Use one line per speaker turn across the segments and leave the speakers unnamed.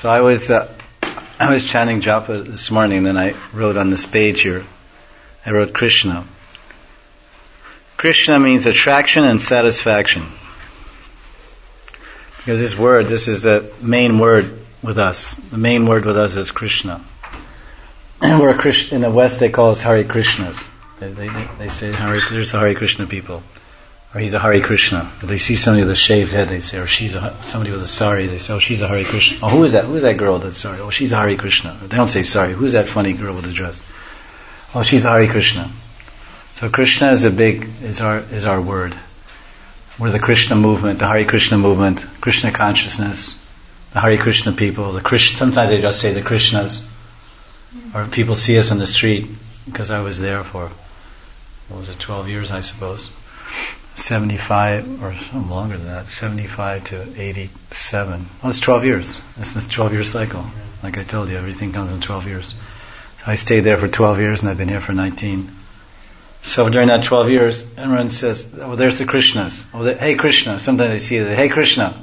So I was chanting japa this morning, and then I wrote on this page here, I wrote Krishna. Krishna means attraction and satisfaction. Because this is the main word with us. The main word with us is Krishna. We're in the West they call us Hare Krishnas. They say there's the Hare Krishna people. Or he's a Hare Krishna. If they see somebody with a shaved head, they say, or somebody with a sari, they say, oh, she's a Hare Krishna. Oh, who is that? Who is that girl that's sorry? Oh, she's a Hare Krishna. They don't say sorry. Who's that funny girl with the dress? Oh, she's a Hare Krishna. So Krishna is our word. We're the Krishna movement, the Hare Krishna movement, Krishna consciousness, the Hare Krishna people, sometimes they just say the Krishnas. Or people see us on the street, because I was there for, 12 years, I suppose. 75, or something longer than that, 75 to 87. Well, it's 12 years. It's a 12-year cycle. Like I told you, everything comes in 12 years. So I stayed there for 12 years, and I've been here for 19. So during that 12 years, everyone says, oh, there's the Krishnas. Oh, hey, Krishna. Sometimes they see it, hey, Krishna.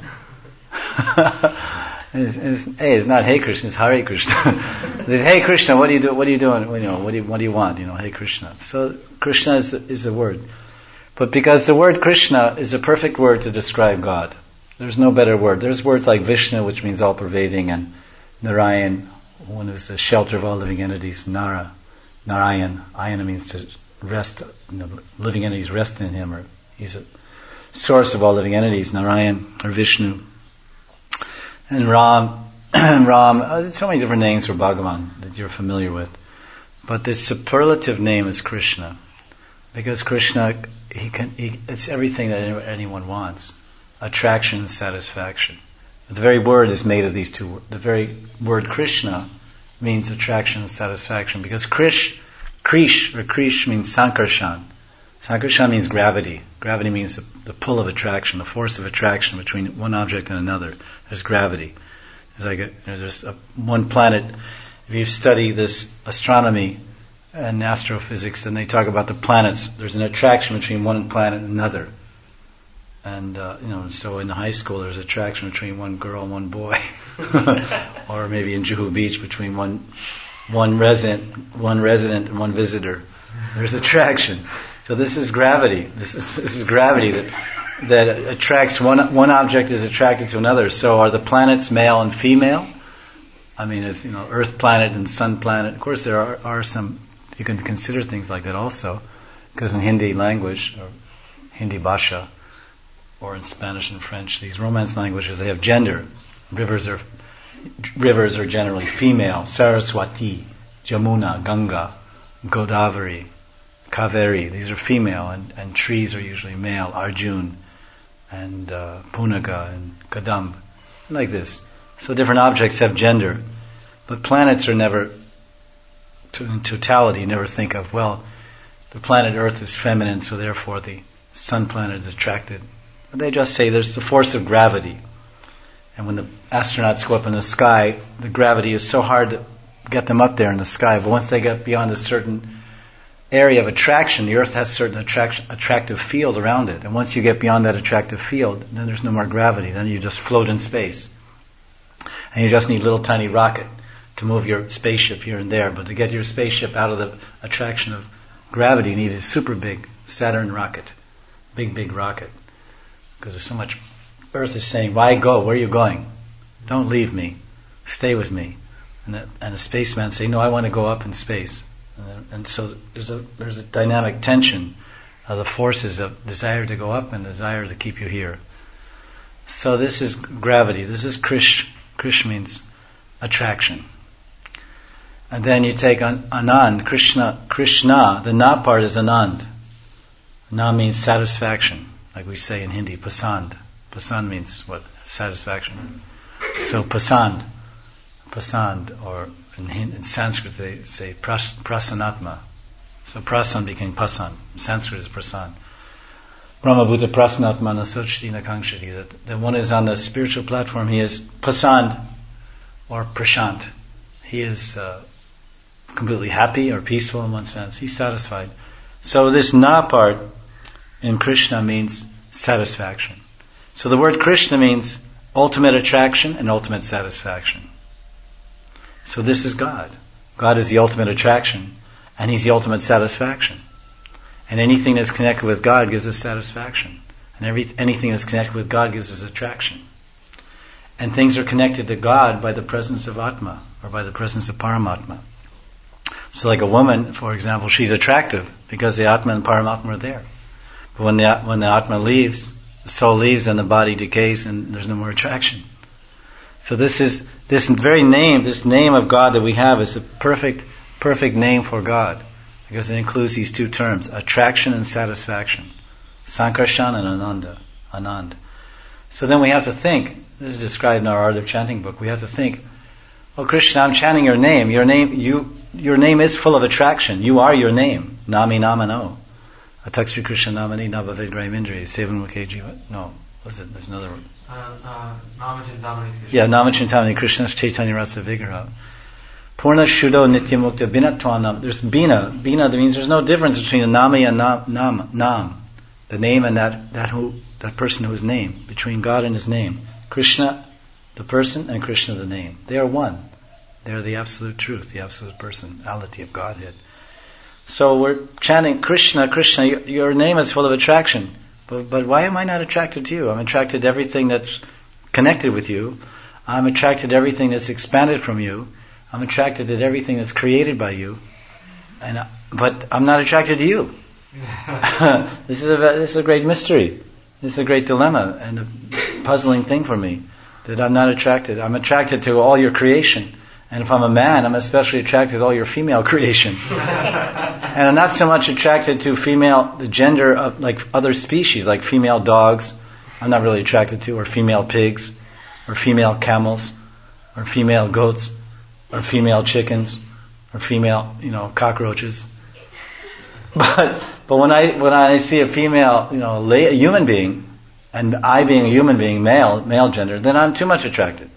It's not hey Krishna, it's Hare Krishna. They say, hey Krishna, what are you doing? What do you want? Hey Krishna. So Krishna is the word. But because the word Krishna is a perfect word to describe God. There's no better word. There's words like Vishnu, which means all pervading, and Narayan, one who's the shelter of all living entities. Narayan. Ayana means to rest, living entities rest in him, or he's a source of all living entities, Narayan or Vishnu. And Ram, there's so many different names for Bhagavan that you're familiar with. But the superlative name is Krishna. Because Krishna, it's everything that anyone wants. Attraction and satisfaction. The very word is made of these two words. The very word Krishna means attraction and satisfaction. Because Krish means Sankarshan. Sankarshan means gravity. Gravity means the pull of attraction, the force of attraction between one object and another. There's gravity. There's one planet. If you study this astronomy and astrophysics, then they talk about the planets. There's an attraction between one planet and another. And, so in the high school there's attraction between one girl and one boy. Or maybe in Juhu Beach between one resident and one visitor. There's attraction. So this is gravity. This is gravity that attracts one object is attracted to another. So are the planets male and female? I mean, it's Earth planet and Sun planet. Of course, there are some. You can consider things like that also, because in Hindi language or Hindi Bhasha, or in Spanish and French, these Romance languages, they have gender. Rivers are generally female. Saraswati, Jamuna, Ganga, Godavari, Kaveri. These are female, and trees are usually male. Arjun and Punaga and Kadam, like this. So different objects have gender, but planets are never. In totality, you never think of, the planet Earth is feminine, so therefore the sun planet is attracted. But they just say there's the force of gravity. And when the astronauts go up in the sky, the gravity is so hard to get them up there in the sky. But once they get beyond a certain area of attraction, the Earth has a certain attractive field around it. And once you get beyond that attractive field, then there's no more gravity. Then you just float in space. And you just need a little tiny rocket to move your spaceship here and there. But to get your spaceship out of the attraction of gravity, you need a super big Saturn rocket. Big rocket. Because there's so much. Earth is saying, why go? Where are you going? Don't leave me. Stay with me. And the spaceman saying, no, I want to go up in space. And so there's a dynamic tension of the forces of desire to go up and desire to keep you here. So this is gravity. This is Krish. Krish means attraction. And then you take Anand, Krishna, the Na part is Anand. Na means satisfaction, like we say in Hindi, pasand. Pasand means what? Satisfaction. So pasand, or in Sanskrit they say prasanatma. So prasan became pasan. In Sanskrit is prasan. Brahmabhuta prasanatma nasochti nakangshati. That one is on the spiritual platform, he is pasand or prashant. He is completely happy or peaceful in one sense. He's satisfied. So this na part in Krishna means satisfaction. So the word Krishna means ultimate attraction and ultimate satisfaction. So this is God. God is the ultimate attraction, and He's the ultimate satisfaction. And anything that's connected with God gives us satisfaction. And anything that's connected with God gives us attraction. And things are connected to God by the presence of Atma, or by the presence of Paramatma. So like a woman, for example, she's attractive because the Atma and Paramatma are there. But when the Atma leaves, the soul leaves and the body decays and there's no more attraction. So this very name, this name of God that we have is the perfect name for God. Because it includes these two terms, attraction and satisfaction. Sankarshan and Anand. So then we have to think, this is described in our Art of Chanting book, we have to think, oh Krishna, I'm chanting your name. Your name is full of attraction. You are your name. Nami Namano. Ataksri Krishna Namani Navavid Graimindri. Sevan Mukhe Jiva. No, what's it? There's another word.
Namachintamani Krishna.
Yeah, Namachintamani Krishna Chaitanya Rasa Vigraha. Purna Shuddho Nityamukta Binatvanam. There's Bina. Bina, that means there's no difference between a Nami and Nam. The name and that person who is named. Between God and His name. Krishna, the person, and Krishna, the name. They are one. They are the absolute truth, the absolute personality of Godhead. So we're chanting Krishna, Krishna, your name is full of attraction. But why am I not attracted to you? I'm attracted to everything that's connected with you. I'm attracted to everything that's expanded from you. I'm attracted to everything that's created by you. But I'm not attracted to you. This is a great mystery. This is a great dilemma and a puzzling thing for me. That I'm not attracted. I'm attracted to all your creation. And if I'm a man, I'm especially attracted to all your female creation. And I'm not so much attracted to the gender of like other species, like female dogs, I'm not really attracted to, or female pigs, or female camels, or female goats, or female chickens, or female, cockroaches. But when I see a female, a human being, and I being a human being, male gender, then I'm too much attracted.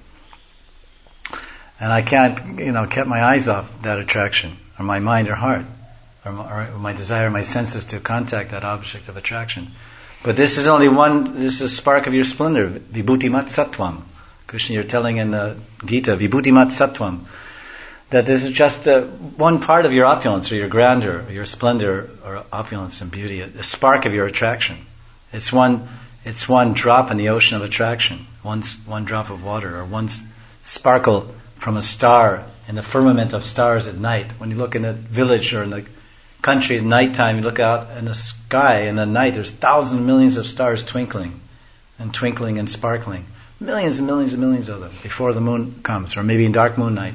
And I can't, keep my eyes off that attraction, or my mind or heart, or my desire, my senses to contact that object of attraction. But this is a spark of your splendor, Vibhutimat Sattvam. Krishna, you're telling in the Gita, Vibhutimat Sattvam, that this is just one part of your opulence, or your grandeur, or your splendor, or opulence and beauty, a spark of your attraction. It's one drop in the ocean of attraction, one drop of water, or one sparkle from a star in the firmament of stars at night. When you look in a village or in the country at nighttime, you look out in the sky in the night, there's thousands and millions of stars twinkling and sparkling. Millions and millions and millions of them before the moon comes, or maybe in dark moon night.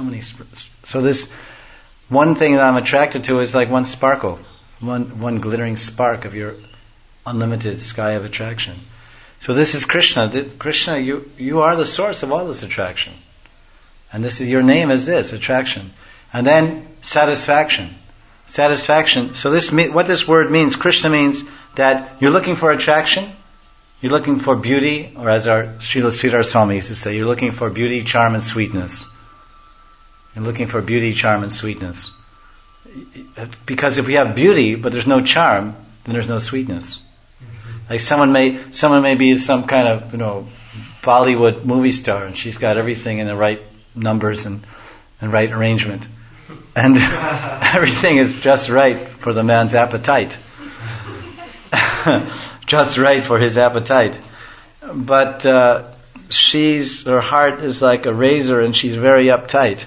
So this one thing that I'm attracted to is like one sparkle, one glittering spark of your unlimited sky of attraction. So this is Krishna. Krishna, you are the source of all this attraction. And your name is this, attraction. And then satisfaction. Satisfaction. So what this word means, Krishna means that you're looking for attraction, you're looking for beauty, or as our Srila Sridhar Swami used to say, you're looking for beauty, charm, and sweetness. You're looking for beauty, charm, and sweetness. Because if we have beauty, but there's no charm, then there's no sweetness. Like someone may be some kind of, Bollywood movie star, and she's got everything in the right numbers and right arrangement. And everything is just right for the man's appetite. Just right for his appetite. But her heart is like a razor and she's very uptight.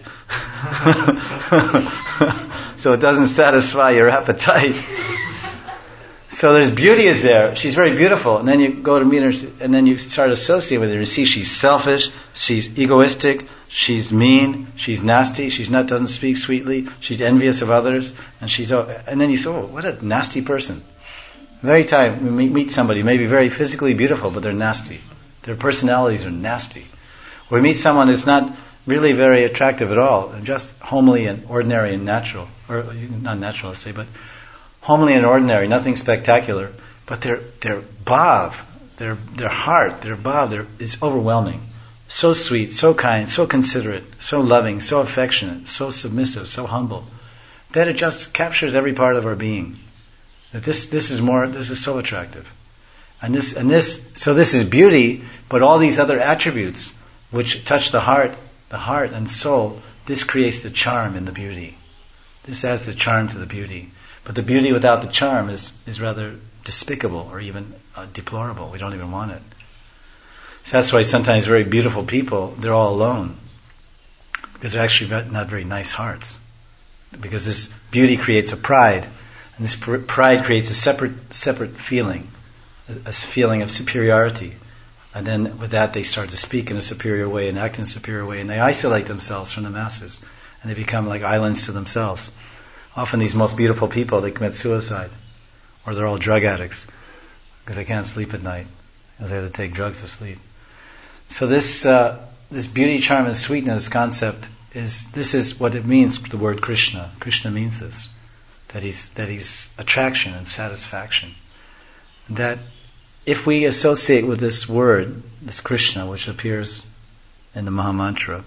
So it doesn't satisfy your appetite. So there's beauty is there. She's very beautiful. And then you go to meet her and then you start associating with her. You see she's selfish, she's egoistic, she's mean, she's nasty, doesn't speak sweetly, she's envious of others, and then you say, oh, what a nasty person. Very time we meet somebody, maybe very physically beautiful, but they're nasty. Their personalities are nasty. Or we meet someone that's not really very attractive at all, and just homely and ordinary and natural, or not natural, let's say, but homely and ordinary, nothing spectacular, but their bhav, their heart, their bhav, is overwhelming. So sweet, so kind, so considerate, so loving, so affectionate, so submissive, so humble, that it just captures every part of our being. That this is so attractive. So this is beauty, but all these other attributes which touch the heart and soul, this creates the charm in the beauty. This adds the charm to the beauty. But the beauty without the charm is rather despicable or even deplorable. We don't even want it. So that's why sometimes very beautiful people, they're all alone. Because they're actually not very nice hearts. Because this beauty creates a pride. And this pride creates a separate feeling. A feeling of superiority. And then with that they start to speak in a superior way and act in a superior way. And they isolate themselves from the masses. And they become like islands to themselves. Often these most beautiful people, they commit suicide. Or they're all drug addicts. Because they can't sleep at night. Because they have to take drugs to sleep. So this beauty, charm, and sweetness concept this is what it means, the word Krishna. Krishna means this. That he's attraction and satisfaction. That if we associate with this word, this Krishna, which appears in the Mahamantra,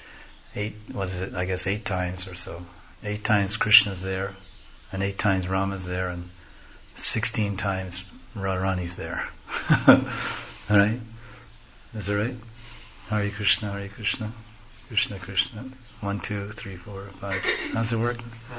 8 times or so. 8 times Krishna's there, and 8 times Rama's there, and 16 times Radharani's there. Alright? Is that right? Hare Krishna, Hare Krishna, Krishna Krishna. 1, 2, 3, 4, 5. How's it work?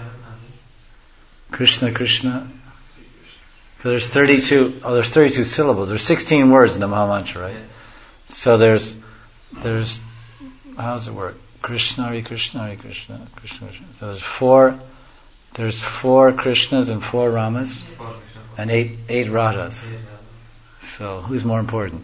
Krishna Krishna. So there's 32 syllables. There's 16 words in the Mahamantra, right? So there's how does it work? Krishna, Hare Krishna, Hare Krishna, Krishna Krishna. So there's 4 Krishnas and 4 Ramas, and 8 Radhas. So who's more important?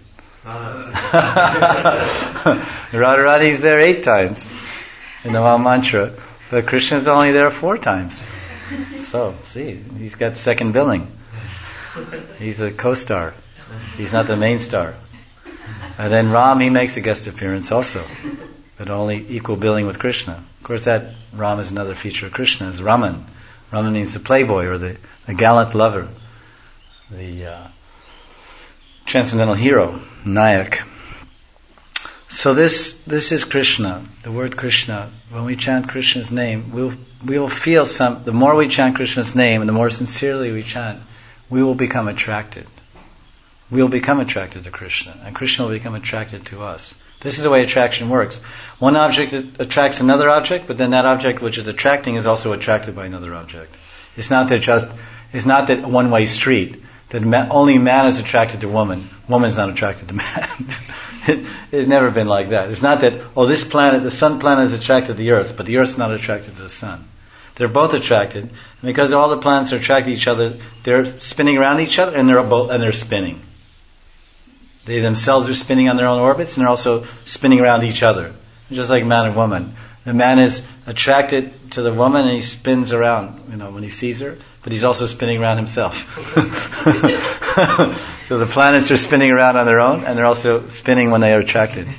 Radharani's there 8 times in the Mahamantra, but Krishna's only there 4 times. So, see, he's got second billing. He's a co-star. He's not the main star. And then Ram, he makes a guest appearance also, but only equal billing with Krishna. Of course, that Ram is another feature of Krishna. Is Raman. Raman means the playboy or the gallant lover, the transcendental hero, Nayak. So this is Krishna, the word Krishna. When we chant Krishna's name, we will feel the more we chant Krishna's name and the more sincerely we chant, we will become attracted. We will become attracted to Krishna, and Krishna will become attracted to us. This is the way attraction works. One object attracts another object, but then that object which is attracting is also attracted by another object. It's not that one-way street. That only man is attracted to woman. Woman is not attracted to man. It's never been like that. It's not that, this planet, the sun planet is attracted to the earth, but the earth is not attracted to the sun. They're both attracted, and because all the planets are attracted to each other, they're spinning around each other, and they're spinning. They themselves are spinning on their own orbits, and they're also spinning around each other. Just like man and woman. The man is attracted to the woman, and he spins around, when he sees her, but he's also spinning around himself. So the planets are spinning around on their own, and they're also spinning when they are attracted.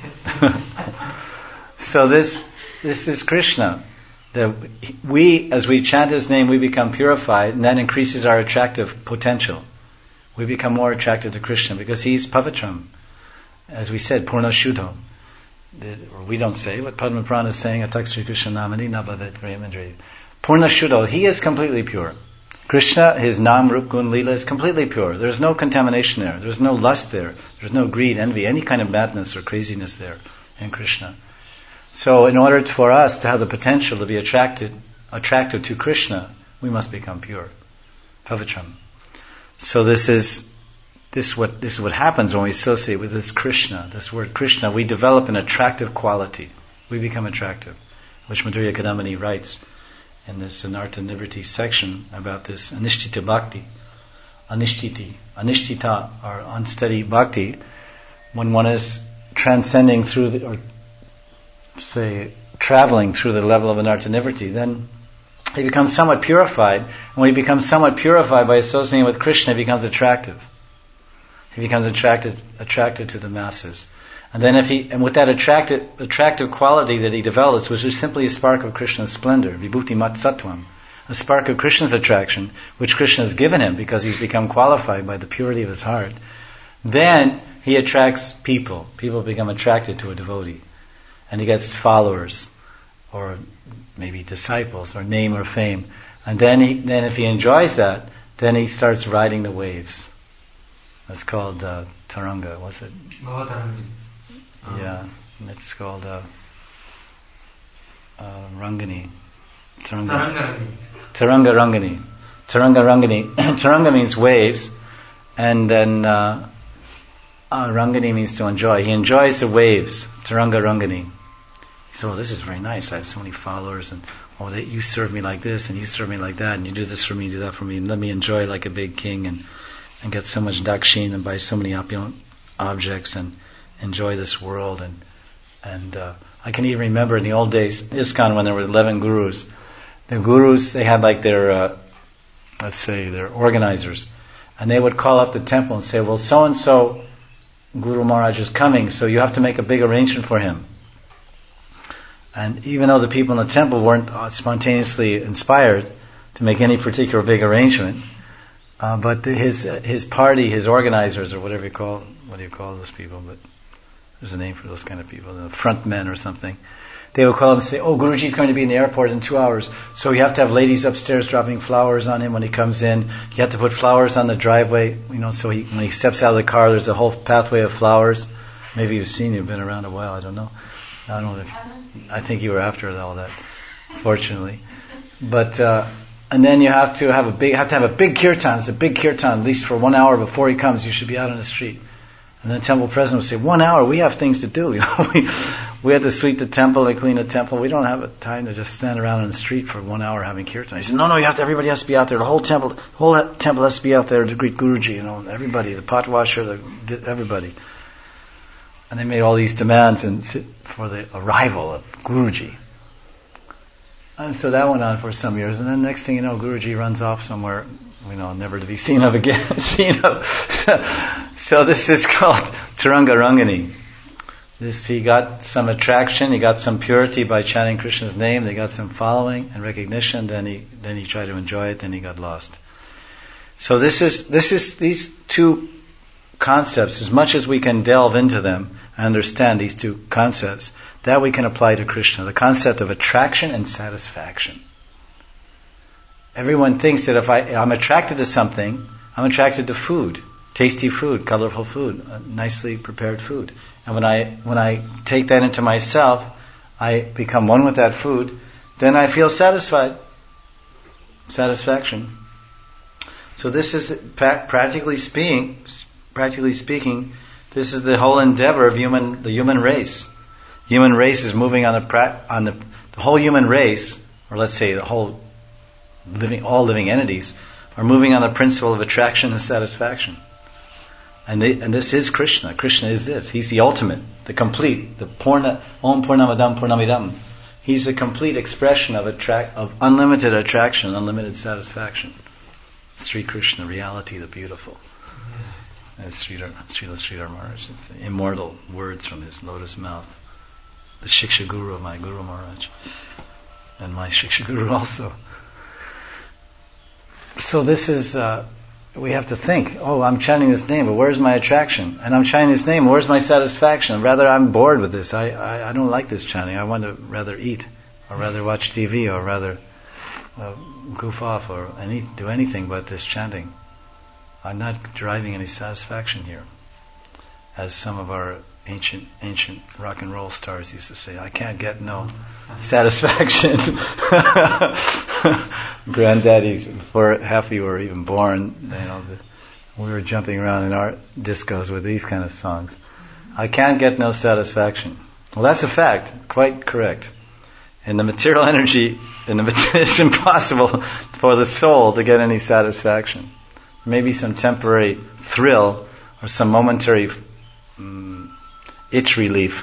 So this is Krishna. As we chant His name, we become purified, and that increases our attractive potential. We become more attracted to Krishna because He's Pavitram. As we said, Purna Shuddho. Or we don't say, but Padma Purana is saying, Atak Sri Krishna Namani Nabhavet Premandri. Purna Shuddho, He is completely pure. Krishna, His Nam, Rup, Gun, Leela is completely pure. There's no contamination there. There's no lust there. There's no greed, envy, any kind of madness or craziness there in Krishna. So in order for us to have the potential to be attracted to Krishna, we must become pure. Pavitram. So this is what happens when we associate with this Krishna, this word Krishna. We develop an attractive quality. We become attractive, which Madhurya Kadamini writes in this Anartha Nivritti section about this Anishtita Bhakti. Anishtita, or unsteady bhakti, when one is transcending through traveling through the level of Anartha Nivritti, then he becomes somewhat purified. And when he becomes somewhat purified by associating with Krishna, he becomes attractive. He becomes attracted to the masses. And then with that attractive quality that he develops, which is simply a spark of Krishna's splendor, Vibhuti Mat Sattvam, a spark of Krishna's attraction, which Krishna has given him because he's become qualified by the purity of his heart, then he attracts people. People become attracted to a devotee. And he gets followers, or maybe disciples, or name or fame. And then if he enjoys that, then he starts riding the waves. That's called Taranga. What's it?
Bhavataranga.
Yeah, it's called Rangani.
Tarangarani.
Taranga Rangani. Taranga Rangani. Taranga means waves, and then Rangani means to enjoy. He enjoys the waves. Taranga Rangani. He said, "Oh, this is very nice. I have so many followers, and you serve me like this, and you serve me like that, and you do this for me, do that for me, and let me enjoy like a big king, and get so much dakshin, and buy so many opulent objects, and enjoy this world." And I can even remember in the old days, ISKCON, when there were 11 gurus. The gurus, they had like their, let's say, their organizers, and they would call up the temple and say, "Well, so and so Guru Maharaj is coming, so you have to make a big arrangement for him." And even though the people in the temple weren't spontaneously inspired to make any particular big arrangement, but his party, his organizers, or whatever what do you call those people? But there's a name for those kind of people, the front men or something. They would call him and say, "Oh, Guruji's going to be in the airport in 2 hours, so you have to have ladies upstairs dropping flowers on him when he comes in. You have to put flowers on the driveway, so when he steps out of the car, there's a whole pathway of flowers." Maybe you've been around a while, I don't know. I think you were after all that, fortunately. But and then you have to have a big kirtan. It's a big kirtan, at least for 1 hour before he comes. You should be out on the street. And then the temple president would say, 1 hour, we have things to do. We have to sweep the temple and clean the temple. We don't have time to just stand around on the street for 1 hour having kirtan. He said, no, everybody has to be out there. The whole temple has to be out there to greet Guruji, everybody, the pot washer, everybody. And they made all these demands for the arrival of Guruji. And so that went on for some years. And then next thing you know, Guruji runs off somewhere, never to be seen of again. So this is called Taranga Rangani. He got some attraction, he got some purity by chanting Krishna's name, they got some following and recognition, then he tried to enjoy it, then he got lost. So this is these two concepts, as much as we can delve into them and understand these two concepts, that we can apply to Krishna. The concept of attraction and satisfaction. Everyone thinks that if I'm attracted to something, I'm attracted to food, tasty food, colorful food, nicely prepared food. And when I take that into myself, I become one with that food, then I feel satisfied. Satisfaction. So this is practically speaking, this is the whole endeavor of the human race. Human race is moving on the whole human race, or let's say the whole all living entities, are moving on the principle of attraction and satisfaction. And this is Krishna. Krishna is this. He's the ultimate, the complete, the Purna, Om Purnamadam Purnamidam. He's the complete expression of unlimited attraction, unlimited satisfaction. Sri Krishna, reality, the beautiful. As Srila Sridhar Maharaj, it's the immortal words from his lotus mouth. The Shiksha Guru of my Guru Maharaj. And my Shiksha Guru also. So this is, we have to think, I'm chanting this name, but where's my attraction? And I'm chanting this name, where's my satisfaction? Rather, I'm bored with this. I don't like this chanting. I want to rather eat, or rather watch TV, or rather goof off, or do anything but this chanting. I'm not deriving any satisfaction here. As some of our ancient rock and roll stars used to say, I can't get no satisfaction. Granddaddies, before half of you were even born, we were jumping around in our discos with these kind of songs. I can't get no satisfaction. Well, that's a fact, quite correct. In the material energy, it's impossible for the soul to get any satisfaction. Maybe some temporary thrill or some momentary itch relief.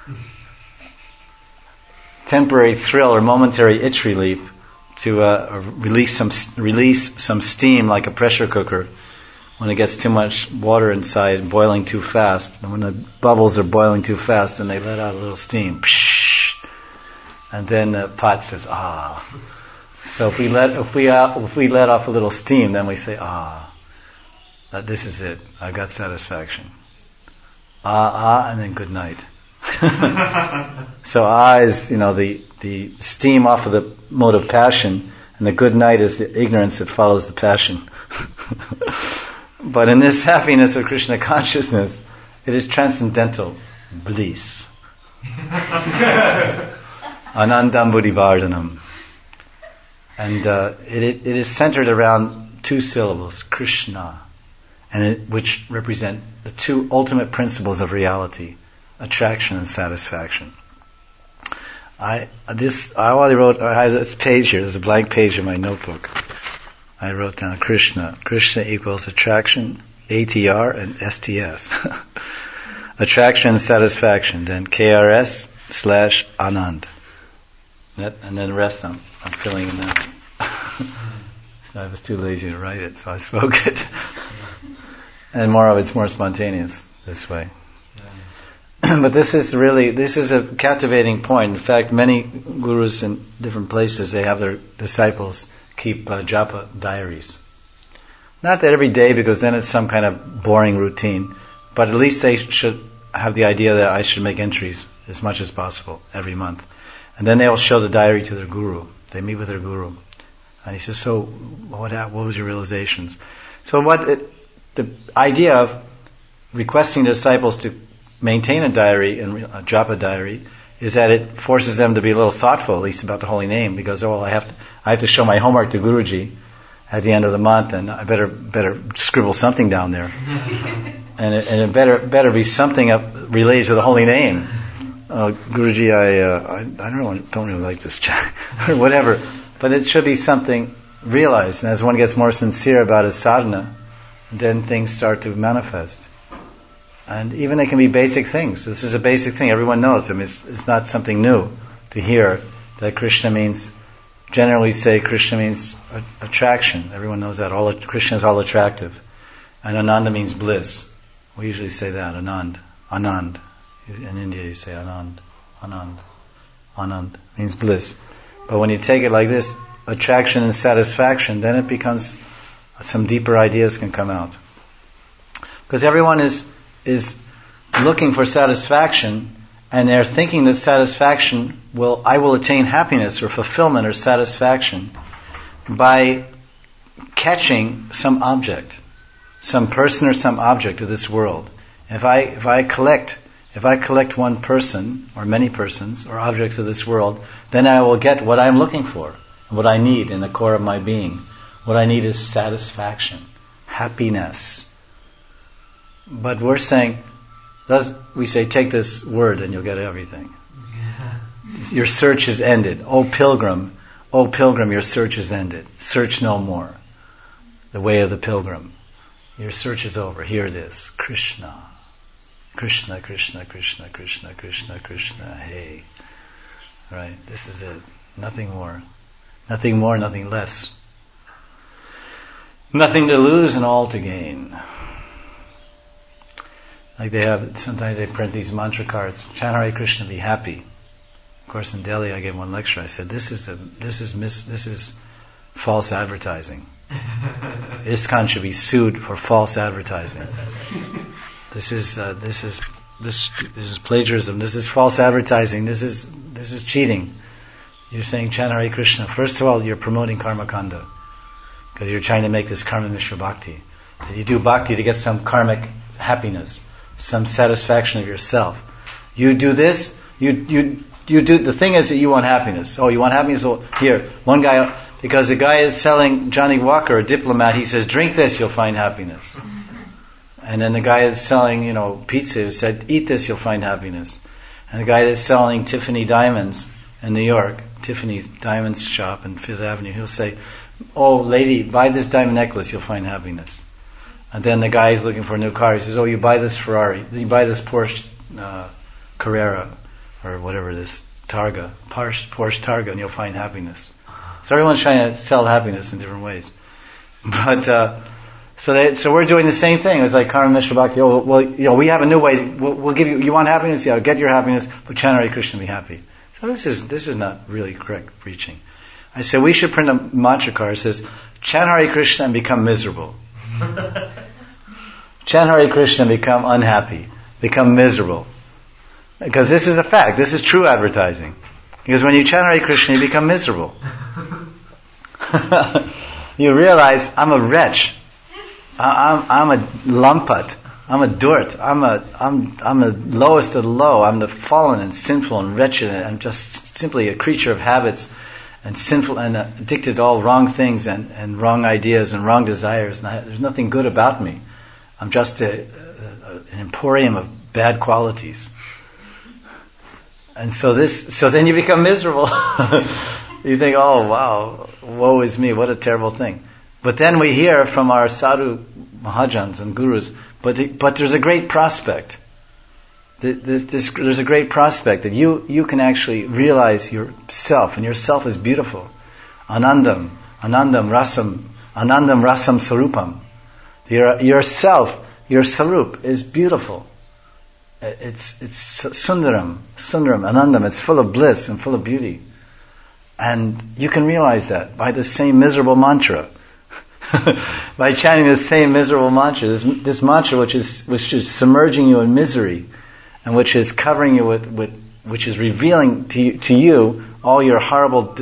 Temporary thrill or momentary itch relief to release some steam like a pressure cooker when it gets too much water inside, boiling too fast. And when the bubbles are boiling too fast, then they let out a little steam. And then the pot says, ah. So if we let off a little steam, then we say, this is it. I got satisfaction. And then good night. So is, the steam off of the mode of passion, and the good night is the ignorance that follows the passion. But in this happiness of Krishna consciousness, it is transcendental bliss. Anandam Buddhivardhanam. And it is centered around two syllables, Krishna, which represent the two ultimate principles of reality, attraction and satisfaction. I have this page here, there's a blank page in my notebook. I wrote down Krishna. Krishna equals attraction, ATR, and STS. Attraction and satisfaction, then KRS/Anand. And then the rest I'm filling in now. So I was too lazy to write it, so I spoke it. And more of it's more spontaneous this way. But this is a captivating point. In fact, many gurus in different places, they have their disciples keep japa diaries. Not that every day, because then it's some kind of boring routine, but at least they should have the idea that I should make entries as much as possible every month. And then they will show the diary to their guru. They meet with their guru. And he says, so what was your realizations? So the idea of requesting the disciples to maintain a diary, a japa diary, is that it forces them to be a little thoughtful, at least about the holy name, because I have to show my homework to Guruji at the end of the month, and I better scribble something down there, and it better be something related to the holy name. Guruji, I don't really like this chat or whatever, but it should be something realized. And as one gets more sincere about his sadhana, then things start to manifest. And even they can be basic things. This is a basic thing. Everyone knows. I mean, it's not something new to hear that Krishna means, generally say Krishna means attraction. Everyone knows that. Krishna is all attractive. And Ananda means bliss. We usually say that, Anand. In India you say Anand. Anand means bliss. But when you take it like this, attraction and satisfaction, then it becomes, some deeper ideas can come out. Because everyone is looking for satisfaction, and they're thinking that I will attain happiness or fulfillment or satisfaction by catching some object, some person or some object of this world. If I collect one person or many persons or objects of this world, then I will get what I'm looking for, what I need in the core of my being. What I need is satisfaction, happiness. But we're saying, we say, take this word and you'll get everything. Your search is ended. O pilgrim, your search is ended. Search no more. The way of the pilgrim. Your search is over. Here it is. Krishna. Krishna, Krishna, Krishna, Krishna, Krishna, Krishna. Hey. Right? This is it. Nothing more. Nothing more, nothing less. Nothing to lose and all to gain. Like sometimes they print these mantra cards. Chant Hare Krishna, be happy. Of course, in Delhi, I gave one lecture. I said, this is false advertising. ISKCON should be sued for false advertising. This is plagiarism. This is false advertising. This is cheating. You're saying chant Hare Krishna. First of all, you're promoting karma kanda, because you're trying to make this karma mishra bhakti. That you do bhakti to get some karmic happiness, some satisfaction of yourself. You do this. You do. The thing is that you want happiness. Oh, you want happiness? Oh, here, one guy, because the guy is selling Johnny Walker, a diplomat, he says, drink this, you'll find happiness. And then the guy that's selling, pizza said, eat this, you'll find happiness. And the guy that's selling Tiffany diamonds in New York, Tiffany's diamonds shop in Fifth Avenue, he'll say, oh, lady, buy this diamond necklace, you'll find happiness. And then the guy is looking for a new car, he says, oh, you buy this Ferrari, you buy this Porsche Carrera, or whatever this Targa, Porsche Targa, and you'll find happiness. So everyone's trying to sell happiness in different ways. But, so we're doing the same thing. It's like Karma Mishra Bhakti. Oh, well, we have a new way. We'll give you want happiness? Yeah, get your happiness, but chant Hare Krishna, be happy. So this is not really correct preaching. I said we should print a mantra card that says, chant Hare Krishna and become miserable. Chant Hare Krishna and become unhappy. Become miserable. Because this is a fact. This is true advertising. Because when you chant Hare Krishna, you become miserable. You realize, I'm a wretch. I'm a lumpat. I'm a dirt. I'm the lowest of the low. I'm the fallen and sinful and wretched. And I'm just simply a creature of habits and sinful and addicted to all wrong things and wrong ideas and wrong desires. And there's nothing good about me. I'm just an emporium of bad qualities. And so then you become miserable. You think, oh wow, woe is me, what a terrible thing. But then we hear from our sadhu mahajans and gurus, but there's a great prospect. There's a great prospect that you can actually realize yourself, and yourself is beautiful. Anandam rasam sarupam. Yourself, your sarup is beautiful. It's sundaram, anandam. It's full of bliss and full of beauty. And you can realize that by the same miserable mantra. By chanting the same miserable mantra, this mantra which is submerging you in misery, and which is covering you with which is revealing to you all your horrible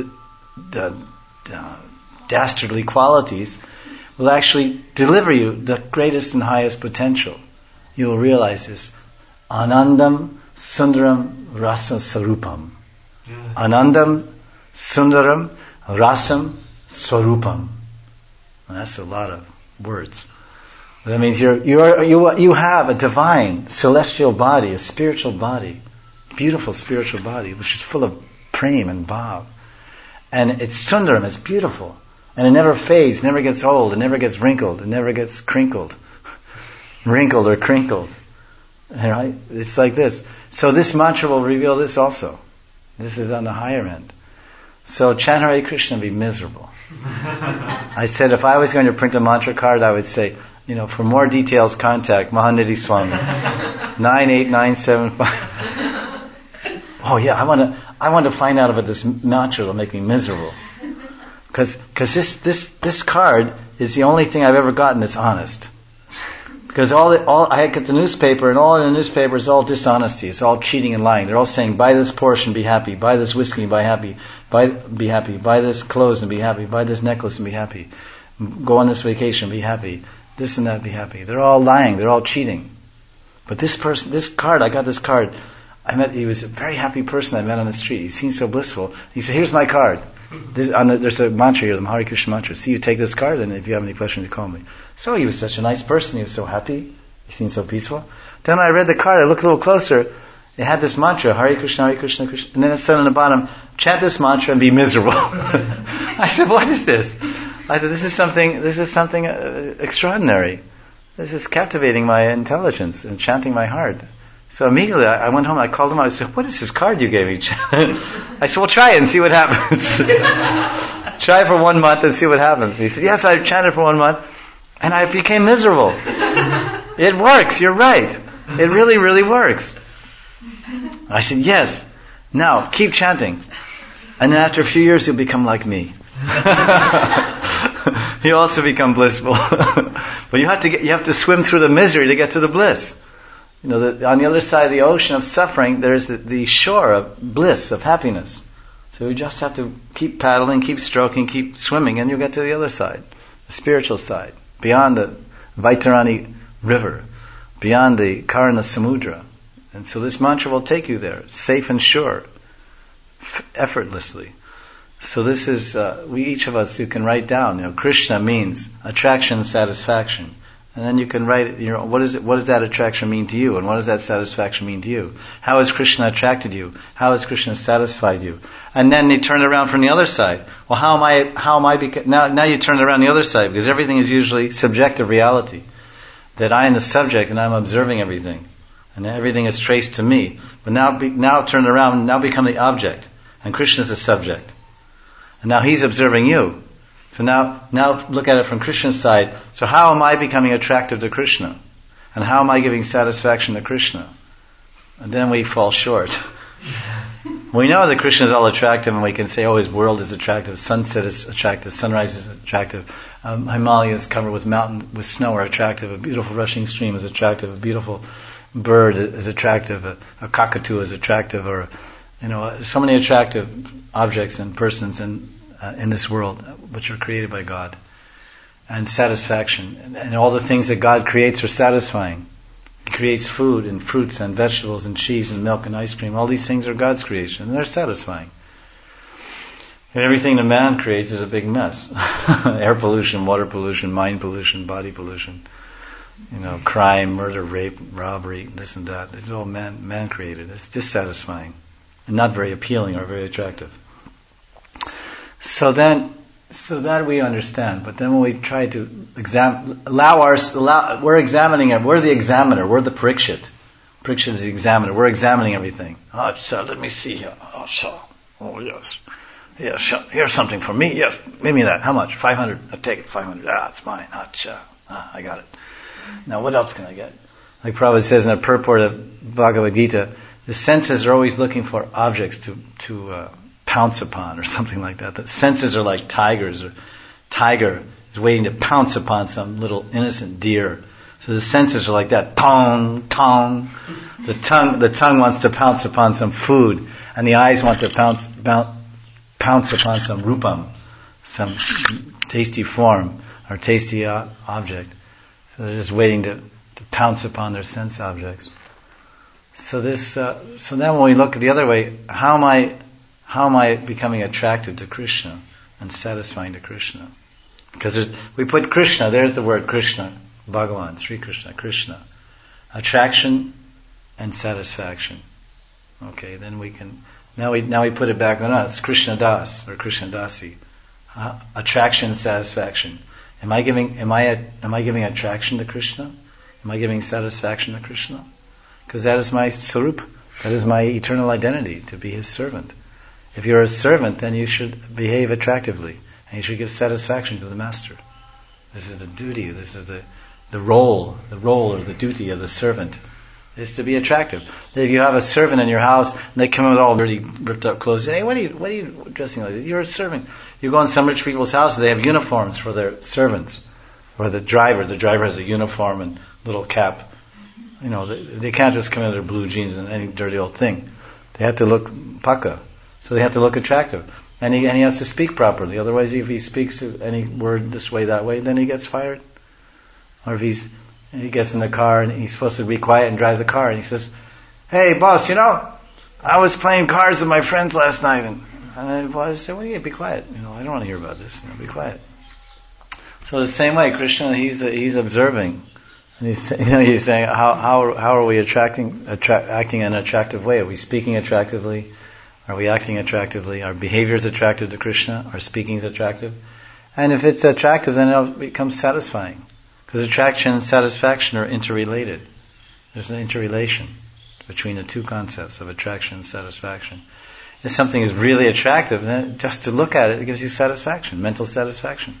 dastardly qualities, will actually deliver you the greatest and highest potential. You will realize this. Anandam sundaram rasa sarupam. Anandam sundaram rasam swarupam. And that's a lot of words. That means you have a divine celestial body, a spiritual body, beautiful spiritual body, which is full of prem and bhav. And it's sundaram, it's beautiful. And it never fades, never gets old, it never gets wrinkled, it never gets crinkled. Wrinkled or crinkled. Right? It's like this. So this mantra will reveal this also. This is on the higher end. So chant Hare Krishna and be miserable. I said if I was going to print a mantra card, I would say, for more details, contact Mahanidhi Swami, 98975. Oh yeah, I want to find out about this mantra that'll make me miserable. Because this card is the only thing I've ever gotten that's honest. Because I get the newspaper, and all in the newspaper is all dishonesty. It's all cheating and lying. They're all saying, buy this Porsche and be happy. Buy this whiskey and be happy. Be happy. Buy this clothes and be happy. Buy this necklace and be happy. Go on this vacation and be happy. This and that, be happy. They're all lying. They're all cheating. But this card, I got this card. He was a very happy person I met on the street. He seemed so blissful. He said, here's my card. There's a mantra here, the Hare Krishna mantra. See, you take this card, and if you have any questions, call me. So he was such a nice person. He was so happy. He seemed so peaceful. Then I read the card. I looked a little closer. It had this mantra, Hare Krishna, Krishna. And then it said on the bottom, chant this mantra and be miserable. I said, what is this? I said, this is something extraordinary. This is captivating my intelligence and chanting my heart. So immediately I went home, I called him, I said, what is this card you gave me? I said, well, try it and see what happens. Try it for 1 month and see what happens. He said, yes, I chanted for 1 month and I became miserable. It works, you're right. It really, really works. I said, yes. Now, keep chanting. And then after a few years, you'll become like me. You also become blissful. But you have to swim through the misery to get to the bliss. On the other side of the ocean of suffering, there's the shore of bliss, of happiness. So you just have to keep paddling, keep stroking, keep swimming, and you'll get to the other side, the spiritual side, beyond the Vaitarani river, beyond the Karana Samudra. And so this mantra will take you there, safe and sure, effortlessly. So this is, each of us, you can write down, Krishna means attraction, satisfaction. And then you can write, what does that attraction mean to you? And what does that satisfaction mean to you? How has Krishna attracted you? How has Krishna satisfied you? And then you turn it around from the other side. Well, now you turn it around the other side, because everything is usually subjective reality. That I am the subject and I'm observing everything. And everything is traced to me. But now turn it around, now become the object. And Krishna is the subject. And now he's observing you. So now look at it from Krishna's side. So how am I becoming attractive to Krishna? And how am I giving satisfaction to Krishna? And then we fall short. We know that Krishna is all attractive, and we can say, his world is attractive, sunset is attractive, sunrise is attractive, Himalayas covered with snow are attractive, a beautiful rushing stream is attractive, a beautiful bird is attractive, a cockatoo is attractive, or so many attractive objects and persons in this world, which are created by God. And satisfaction. And all the things that God creates are satisfying. He creates food and fruits and vegetables and cheese and milk and ice cream. All these things are God's creation, and they're satisfying. And everything that man creates is a big mess. Air pollution, water pollution, mind pollution, body pollution. Crime, murder, rape, robbery, this and that. This is all man created. It's dissatisfying and not very appealing or very attractive. So that we understand. But then when we try to we're examining it. We're the examiner. We're the Parikshit. Parikshit is the examiner. We're examining everything. Oh, so let me see here. Oh, yes. Yes, here's something for me. Yes, give me that. How much? 500. I'll take it. 500. It's mine. I got it. Now, what else can I get? Like Prabhupada says in the purport of Bhagavad Gita, the senses are always looking for objects to pounce upon, or something like that. The senses are like tigers. Or tiger is waiting to pounce upon some little innocent deer. So the senses are like that. Tong, tong. The tongue wants to pounce upon some food, and the eyes want to pounce upon some rupam, some tasty form or tasty object. So they're just waiting to pounce upon their sense objects. So then when we look the other way, how am I becoming attracted to Krishna and satisfying to Krishna? Because we put Krishna, there's the word Krishna, Bhagavan, Sri Krishna, Krishna. Attraction and satisfaction. Okay, then we can, now we put it back on us, Krishna Das or Krishna Dasi. Attraction, satisfaction. Am I giving attraction to Krishna? Am I giving satisfaction to Krishna? Because that is my sarup, that is my eternal identity, to be His servant. If you're a servant, then you should behave attractively, and you should give satisfaction to the master. This is the duty, this is the role or the duty of the servant, is to be attractive. If you have a servant in your house, and they come in with all dirty, ripped up clothes, hey, what are you dressing like this? You're a servant. You go in some rich people's houses, they have uniforms for their servants. Or the driver has a uniform and little cap. They can't just come in their blue jeans and any dirty old thing. They have to look paka. So they have to look attractive. And he has to speak properly. Otherwise, if he speaks any word this way, that way, then he gets fired. Or if he gets in the car and he's supposed to be quiet and drive the car, and he says, "Hey, boss, I was playing cards with my friends last night." And the boss said, "Well, be quiet. I don't want to hear about this. Be quiet." So the same way, Krishna, he's observing. And he's saying, how are we acting in an attractive way? Are we speaking attractively? Are we acting attractively? Our behavior is attractive to Krishna. Our speaking is attractive. And if it's attractive, then it becomes satisfying. Because attraction and satisfaction are interrelated. There's an interrelation between the two concepts of attraction and satisfaction. If something is really attractive, then just to look at it, it gives you satisfaction, mental satisfaction.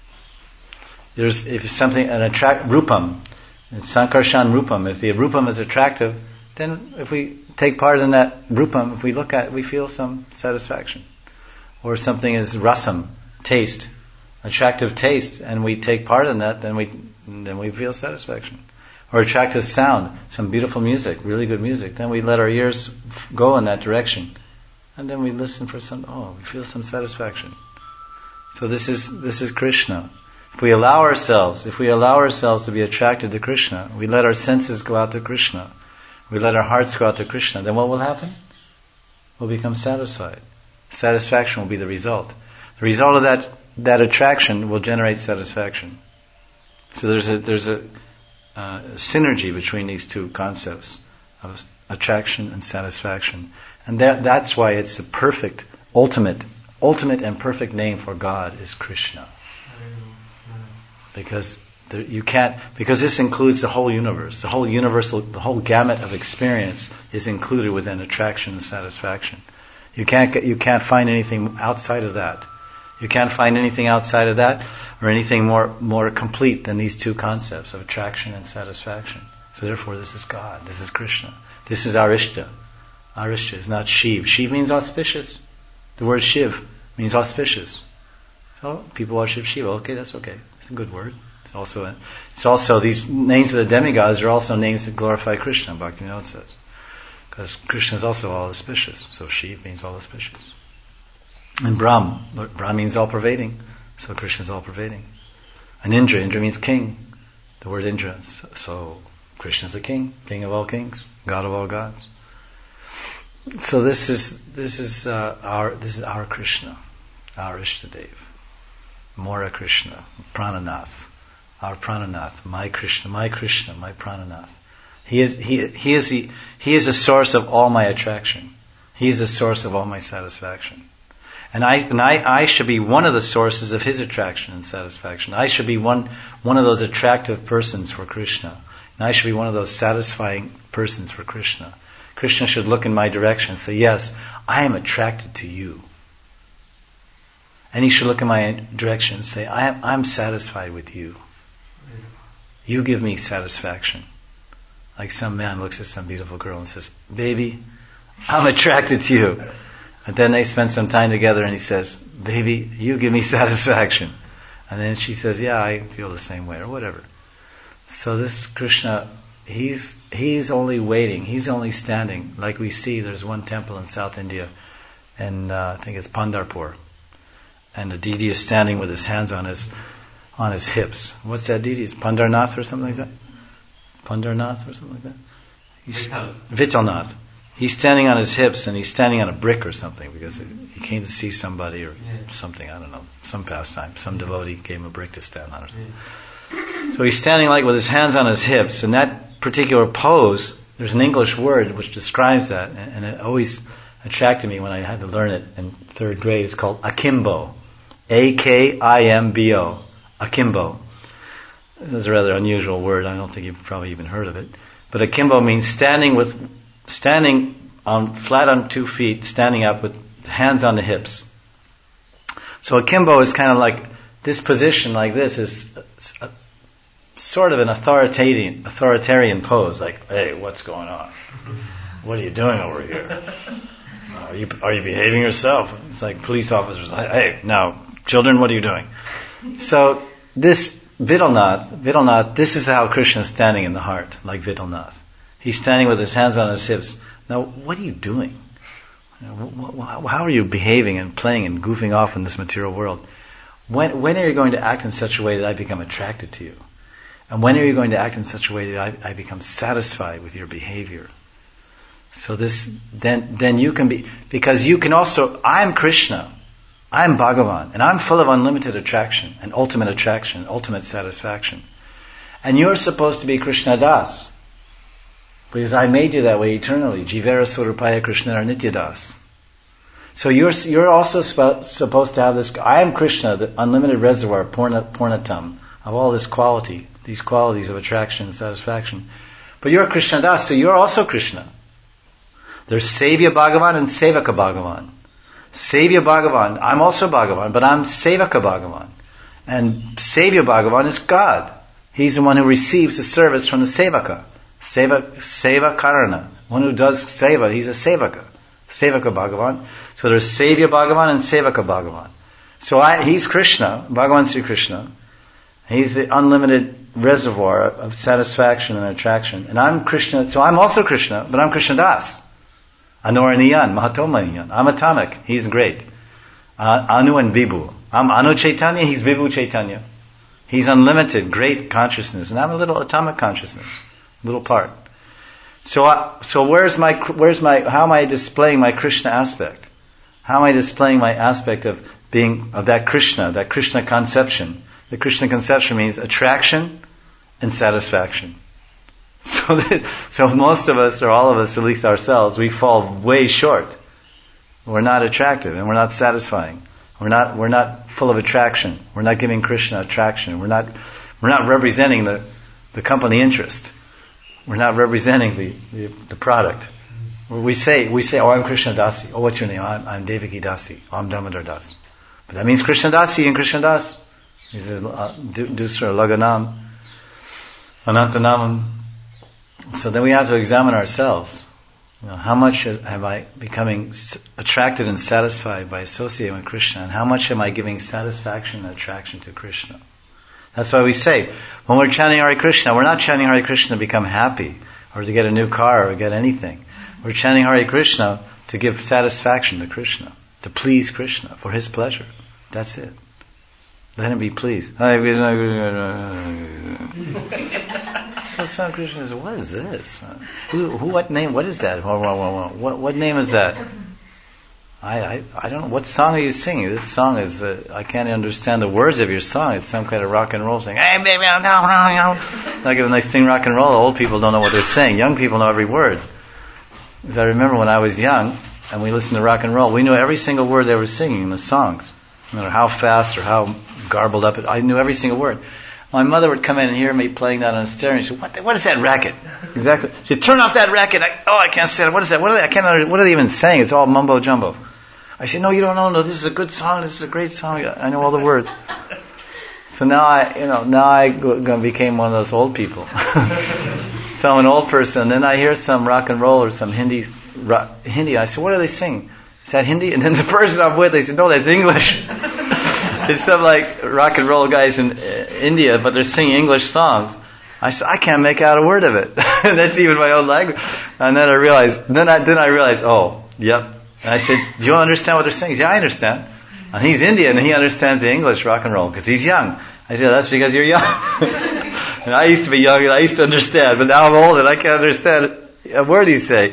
If something, rupam, it's sankarshan rupam. If the rupam is attractive, then if we take part in that rupam, if we look at it, we feel some satisfaction. Or something is rasam, taste, attractive taste, and we take part in that, then we feel satisfaction. Or attractive sound, some beautiful music, really good music, then we let our ears go in that direction. And then we listen for we feel some satisfaction. So this is Krishna. If we allow ourselves to be attracted to Krishna, we let our senses go out to Krishna, we let our hearts go out to Krishna, then what will happen? We'll become satisfied. Satisfaction will be the result. The result of that attraction will generate satisfaction. So there's a synergy between these two concepts of attraction and satisfaction. And that's why it's the perfect, ultimate and perfect name for God is Krishna. Because this includes the whole universe. The whole gamut of experience is included within attraction and satisfaction. You can't find anything outside of that. You can't find anything outside of that or anything more complete than these two concepts of attraction and satisfaction. So therefore this is God, this is Krishna. This is our Ishta. Our Ishta is not Shiv. Shiv means auspicious. The word Shiv means auspicious. So people worship Shiva. Okay, that's okay. It's a good word. It's also these names of the demigods are also names that glorify Krishna, Bhaktivinoda says. Because Krishna is also all auspicious. So Shiv means all auspicious. And Brahm means all pervading. So Krishna is all pervading. And Indra means king. The word Indra. So Krishna's the king, king of all kings, God of all gods. So this is our Krishna, our Ishtadev, Mora Krishna, Prananath, our Prananath, my Krishna, my Prananath. He is the source of all my attraction. He is the source of all my satisfaction. And I should be one of the sources of his attraction and satisfaction. I should be one of those attractive persons for Krishna. And I should be one of those satisfying persons for Krishna. Krishna should look in my direction and say, yes, I am attracted to you. And he should look in my direction and say, I'm satisfied with you. You give me satisfaction. Like some man looks at some beautiful girl and says, baby, I'm attracted to you. And then they spend some time together and he says, baby, you give me satisfaction. And then she says, yeah, I feel the same way, or whatever. So this Krishna, he's only waiting, he's only standing. Like we see, there's one temple in South India, and I think it's Pandharpur. And the deity is standing with his hands on his hips. What's that deity? Is Pandarnath or something like that? Pandarnath or something like that? Vitalnath. He's standing on his hips and he's standing on a brick or something because he came to see somebody or something, I don't know, some pastime. Some devotee gave him a brick to stand on or something. So he's standing like with his hands on his hips, and that particular pose, there's an English word which describes that, and it always attracted me when I had to learn it in third grade. It's called akimbo. Akimbo. Akimbo. This is a rather unusual word. I don't think you've probably even heard of it. But akimbo means standing flat on 2 feet, standing up with hands on the hips. So akimbo is kind of like this position, like this is sort of an authoritarian pose. Like, hey, what's going on? What are you doing over here? Are you behaving yourself? It's like police officers. Hey, now, children, what are you doing? So this Vitalnath, this is how Krishna is standing in the heart, like Vitalnath. He's standing with his hands on his hips. Now, what are you doing? How are you behaving and playing and goofing off in this material world? When are you going to act in such a way that I become attracted to you? And when are you going to act in such a way that I become satisfied with your behavior? So then you can be, because you can also, I'm Krishna, I'm Bhagavan, and I'm full of unlimited attraction and ultimate satisfaction. And you're supposed to be Krishna Das, because I made you that way eternally. Jivera Swarupaya Krishna Nitya Das. So you're also supposed to have this, I am Krishna, the unlimited reservoir, Purnatam, of all this quality, these qualities of attraction and satisfaction. But you're Krishna Das, so you're also Krishna. There's Sevya Bhagavan and Sevaka Bhagavan. Sevya Bhagavan, I'm also Bhagavan, but I'm Sevaka Bhagavan. And Sevya Bhagavan is God. He's the one who receives the service from the Sevaka. Seva Karana. One who does Seva, he's a Sevaka. Sevaka Bhagavan. So there's Sevya Bhagavan and Sevaka Bhagavan. So he's Krishna, Bhagavan Sri Krishna. He's the unlimited reservoir of satisfaction and attraction. And I'm Krishna, so I'm also Krishna, but I'm Krishna Das. Anoraniyan, Mahatomaniyan. I'm atomic, he's great. Anu and Vibhu. I'm Anu Chaitanya, he's Vibhu Chaitanya. He's unlimited, great consciousness, and I'm a little atomic consciousness, little part. So how am I displaying my Krishna aspect? How am I displaying my aspect of that Krishna conception? The Krishna conception means attraction and satisfaction. So most of us, or all of us, at least ourselves, we fall way short. We're not attractive and we're not satisfying. We're not full of attraction. We're not giving Krishna attraction. We're not representing the company interest. We're not representing the product. We say, oh, I'm Krishna Dasi. Oh, what's your name? I'm Devaki Dasi. Oh, I'm Damodar Das. But that means Krishna Dasi and Krishna Das. He says, Dusra Laganam, Anantanamam. So then we have to examine ourselves. How much am I becoming attracted and satisfied by associating with Krishna? And how much am I giving satisfaction and attraction to Krishna? That's why we say, when we're chanting Hare Krishna, we're not chanting Hare Krishna to become happy, or to get a new car, or get anything. We're chanting Hare Krishna to give satisfaction to Krishna, to please Krishna, for His pleasure. That's it. Let Him be pleased. So son of Krishna is, what is this? What name, what is that? What name is that? I don't know. What song are you singing? This song is, I can't understand the words of your song. It's some kind of rock and roll thing. Hey baby, I'm down. Like when they sing rock and roll, old people don't know what they're saying. Young people know every word. Because I remember when I was young, and we listened to rock and roll, we knew every single word they were singing in the songs. No matter how fast or how garbled up I knew every single word. My mother would come in and hear me playing that on a stereo, and she said, what is that racket? Exactly. She said, turn off that racket. I can't say it. What is that? What are they even saying? It's all mumbo jumbo. I said, no, you don't know. No, this is a good song. This is a great song. I know all the words. So now I became one of those old people. So I'm an old person, and then I hear some rock and roll or some Hindi. I said, what are they singing? Is that Hindi? And then the person I'm with, they said, no, that's English. It's some like rock and roll guys in India, but they're singing English songs. I said, I can't make out a word of it. That's even my own language. And then I realized, oh, yep. And I said, do you understand what they're saying? He said, yeah, I understand. And he's Indian and he understands the English rock and roll because he's young. I said, that's because you're young. And I used to be young and I used to understand, but now I'm old and I can't understand a word he's saying.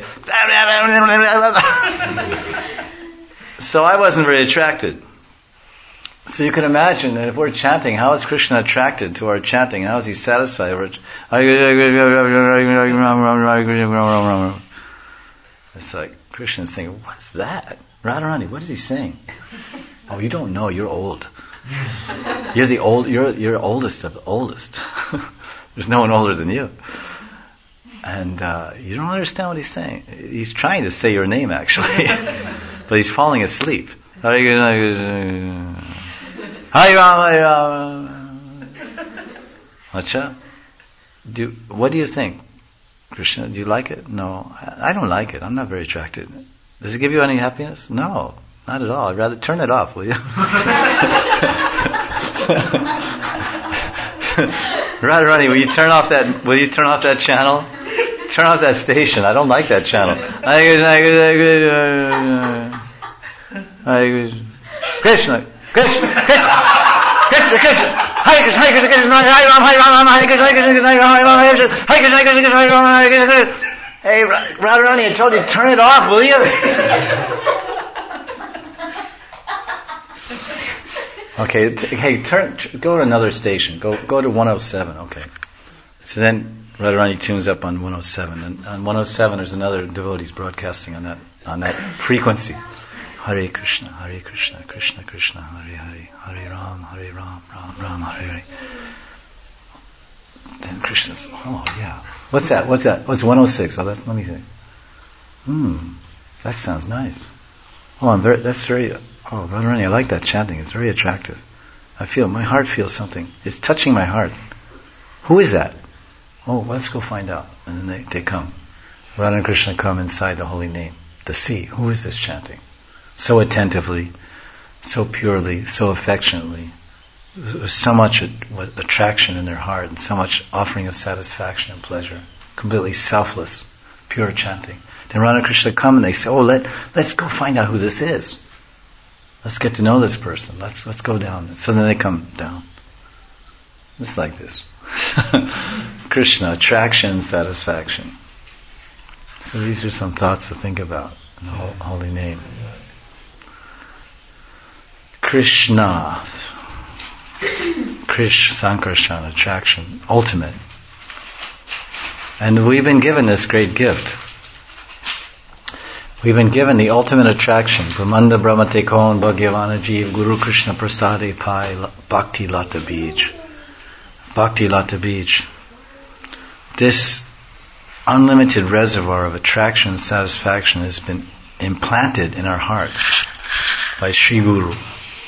So I wasn't very attracted. So you can imagine that if we're chanting, how is Krishna attracted to our chanting? How is he satisfied? It's like Krishna's thinking, what's that? Radharani, what is he saying? Oh, you don't know, you're old. You're oldest of the oldest. There's no one older than you. And you don't understand what he's saying. He's trying to say your name actually. But he's falling asleep. Hari Ram, Hari Ram. Acha? What do you think? Krishna, do you like it? No, I don't like it. I'm not very attracted. Does it give you any happiness? No, not at all. I'd rather turn it off, will you? Radharani, will you turn off that channel? Turn off that station. I don't like that channel. Krishna, Krishna, Krishna, Krishna. Hare Krishna, Hare Krishna, Krishna, Hare Ram, Hare Ram, Hare Krishna, Hare Krishna, Hare Ram, Hare Krishna, Hare Krishna, Hare Krishna, Hare Ram, Hare Krishna. Hey, Radharani, I told you, turn it off, will you? Okay, go to another station. Go to 107. Okay. So then Radharani tunes up on 107, and on 107 there's another devotees broadcasting on that frequency. Hare Krishna, Krishna Krishna, Hare Hare, Hare Ram, Ram Ram, Hare Hare. Then Krishna's, oh yeah. What's that? What's 106? Oh, let me see. That sounds nice. Oh, Radharani, I like that chanting. It's very attractive. My heart feels something. It's touching my heart. Who is that? Oh, let's go find out. And then they come. Radha and Krishna come inside the holy name to see who is this chanting. So attentively, so purely, so affectionately, with so much attraction in their heart and so much offering of satisfaction and pleasure, completely selfless, pure chanting. Then Radha and Krishna come and they say, oh, let's go find out who this is. Let's get to know this person. Let's go down. So then they come down. It's like this. Krishna, attraction, satisfaction. So these are some thoughts to think about in the holy name. Krishna, Sankarshan, attraction, ultimate. And we've been given this great gift. We've been given the ultimate attraction. Brahmanda Brahmate Kon Bhagavana Jeev Guru Krishna Prasade Pai Bhakti Lata Beach. Bhakti Lata Beach. This unlimited reservoir of attraction and satisfaction has been implanted in our hearts by Sri Guru.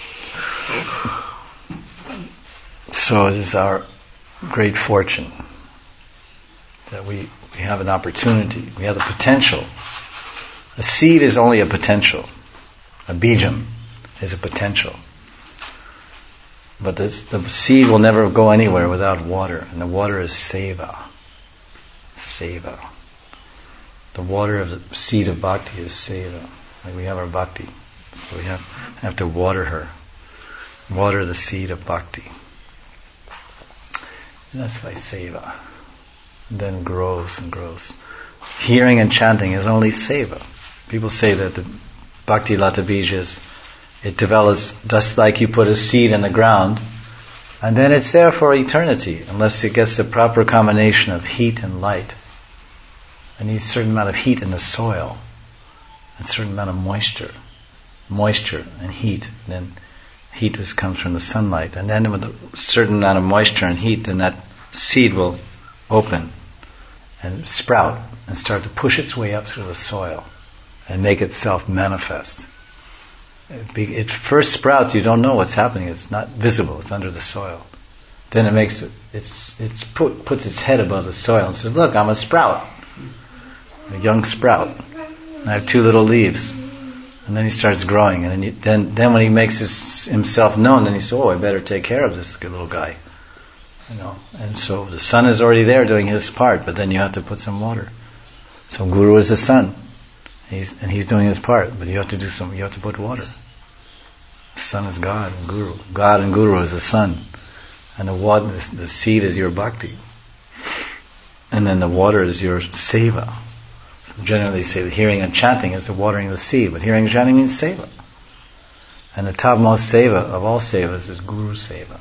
So it is our great fortune that we have an opportunity, we have the potential. A seed is only a potential. A bijam is a potential. But the seed will never go anywhere without water, and the water is seva. Seva. The water of the seed of bhakti is seva. Like we have our bhakti. So we have to water her. Water the seed of bhakti. And that's by seva. and then grows and grows. Hearing and chanting is only seva. People say that the Bhakti Lata Bijas, it develops just like you put a seed in the ground, and then it's there for eternity, unless it gets the proper combination of heat and light. It needs a certain amount of heat in the soil, a certain amount of moisture and heat. And then heat just comes from the sunlight, and then with a certain amount of moisture and heat, then that seed will open and sprout and start to push its way up through the soil and make itself manifest. It first sprouts, you don't know what's happening, it's not visible, it's under the soil. Then it makes puts its head above the soil and says, look, I'm a sprout, a young sprout, and I have 2 little leaves. And then he starts growing, and then when he makes himself known, then he says, oh, I better take care of this good little guy. And so the sun is already there doing his part, but then you have to put some water. So Guru is the sun, and he's doing his part, but you have to put water. The sun is God and Guru. God and Guru is the sun, and the seed is your bhakti, and then the water is your seva. So generally, say the hearing and chanting is the watering of the seed, but hearing and chanting means seva. And the topmost seva of all sevas is Guru seva.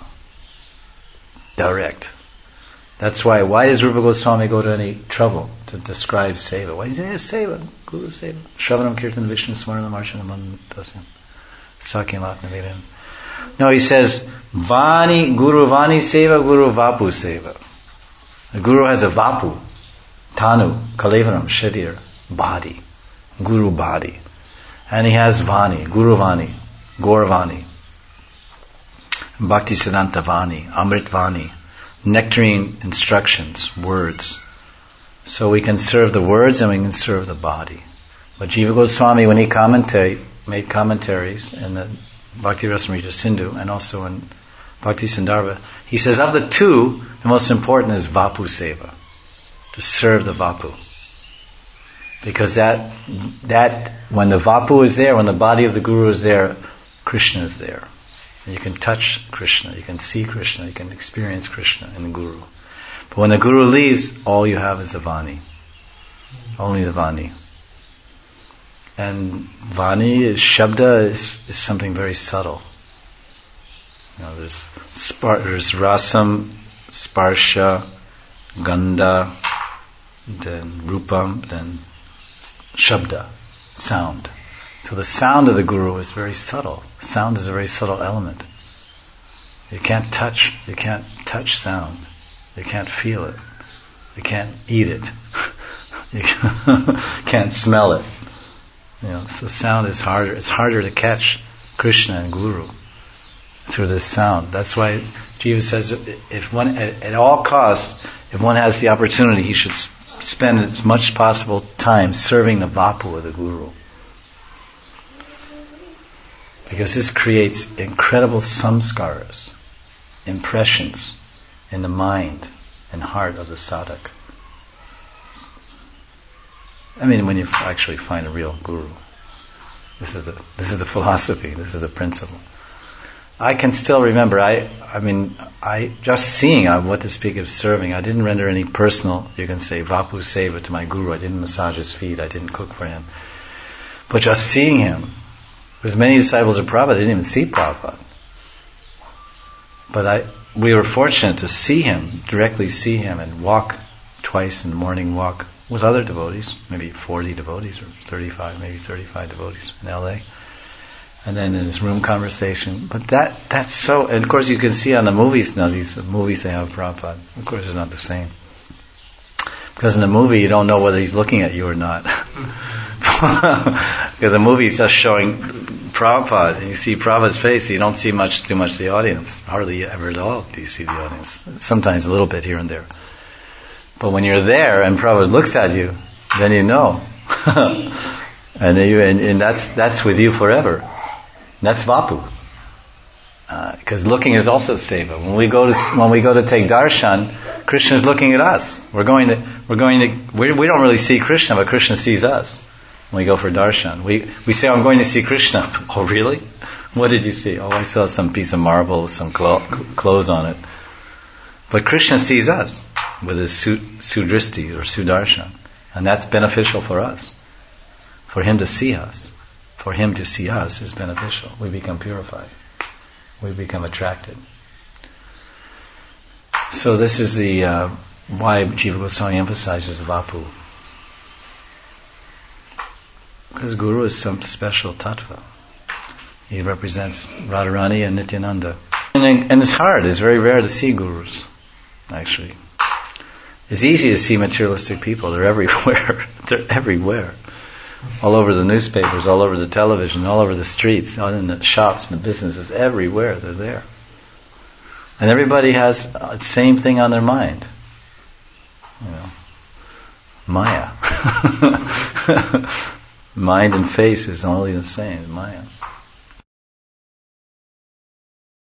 Direct. That's why does Rupa Goswami go to any trouble to describe seva? Why does he say seva? Guru seva. Shravanam Kirtan Vishnu Smaranam Archanam Mandasyam Sakyam Atmavedam. No, he says Vani, Guru Vani seva, Guru Vapu seva. The Guru has a Vapu, Tanu, Kalevaram, Shadir, body, Guru body. And he has Vani, Guru Vani, Gaur-Vani, Bhaktisiddhanta Vani, Amrit Vani, nectarine instructions, words. So we can serve the words and we can serve the body. But Jiva Goswami, when he made commentaries in the Bhakti Rasamrita Sindhu and also in Bhakti Sandarbha, he says of the 2, the most important is Vapu Seva, to serve the Vapu. Because that when the Vapu is there, when the body of the Guru is there, Krishna is there. And you can touch Krishna, you can see Krishna, you can experience Krishna in the Guru. But when the Guru leaves, all you have is the Vani. Only the Vani. And Vani, Shabda, is something very subtle. There's Rasam, Sparsha, Gandha, then Rupam, then Shabda, sound. So the sound of the Guru is very subtle. Sound is a very subtle element. You can't touch sound. You can't feel it. You can't eat it. You can't smell it. So sound is harder. It's harder to catch Krishna and Guru through this sound. That's why Jiva says, if one, at all costs, if one has the opportunity, he should spend as much possible time serving the Vapu of the Guru. Because this creates incredible samskaras, impressions in the mind and heart of the sadhak. When you actually find a real Guru. This is the philosophy, this is the principle. I can still remember, I just seeing what to speak of serving, I didn't render any personal, you can say, Vapu Seva to my Guru. I didn't massage his feet, I didn't cook for him. But just seeing him, because many disciples of Prabhupada didn't even see Prabhupada. But we were fortunate to see him, directly see him, and walk twice in the morning walk with other devotees, maybe 40 devotees, or 35, maybe 35 devotees in LA. And then in his room conversation. But that's so, and of course you can see on the movies now, these movies they have Prabhupada. Of course it's not the same. Because in the movie you don't know whether he's looking at you or not. Because the movie is just showing Prabhupada, and you see Prabhupada's face, you don't see too much of the audience. Hardly ever at all do you see the audience. Sometimes a little bit here and there. But when you're there and Prabhupada looks at you, then you know. and that's with you forever. That's Vapu. Because looking is also seva. When we go to take darshan, Krishna is looking at us. We don't really see Krishna, but Krishna sees us. When we go for darshan, we say, I'm going to see Krishna. Oh, really? What did you see? Oh, I saw some piece of marble with some clothes on it. But Krishna sees us. with his sudristi or sudarshan. And that's beneficial for us. For him to see us. For him to see us is beneficial. We become purified. We become attracted. So this is the why Jiva Goswami emphasizes the Vapu. Because Guru is some special tattva. He represents Radharani and Nityananda. And it's hard, it's very rare to see gurus, actually. It's easy to see materialistic people, they're everywhere. They're everywhere. All over the newspapers, all over the television, all over the streets, all in the shops and the businesses, everywhere they're there. And everybody has the same thing on their mind. You know, Maya. Mind and face is only the same, Maya.